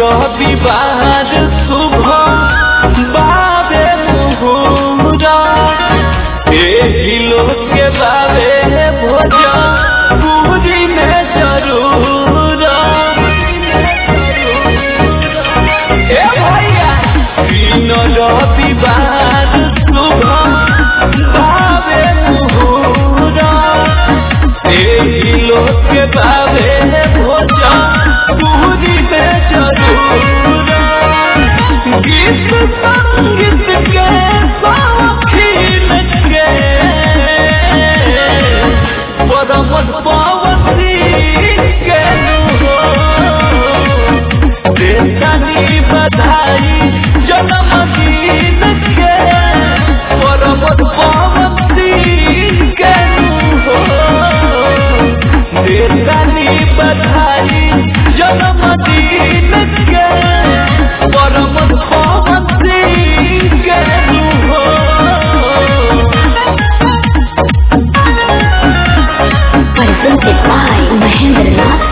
रविवार शुभ बाबे मुहूरा एही लोग के बाबे भोज पूरी में जरूर ए भैया दिन रविवार शुभ बाबे मुहूरा एही लोग के बाबे भोज पूरी में जरूर गीत संगीत के शौकीन के परम पावती के देतानी बधाई जन्मदिन के परम पावती के देतानी बधाई जन्मदिन के परम पावती के Presented by Mahendranath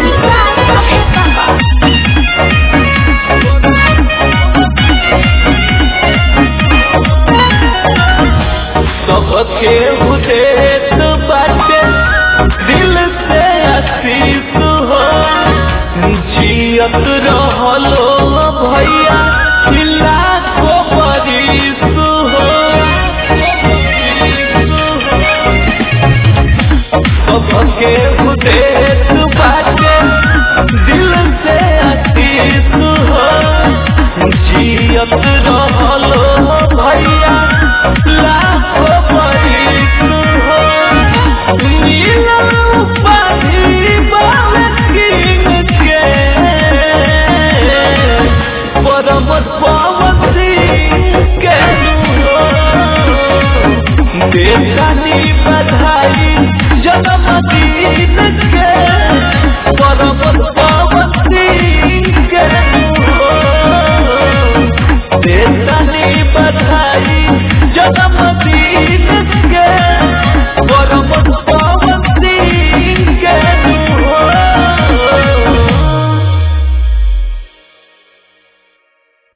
सबके उदेत बाटे दिल से आशीष हो जियत रहलो भैया लाखों बरिस हो सबके उदेत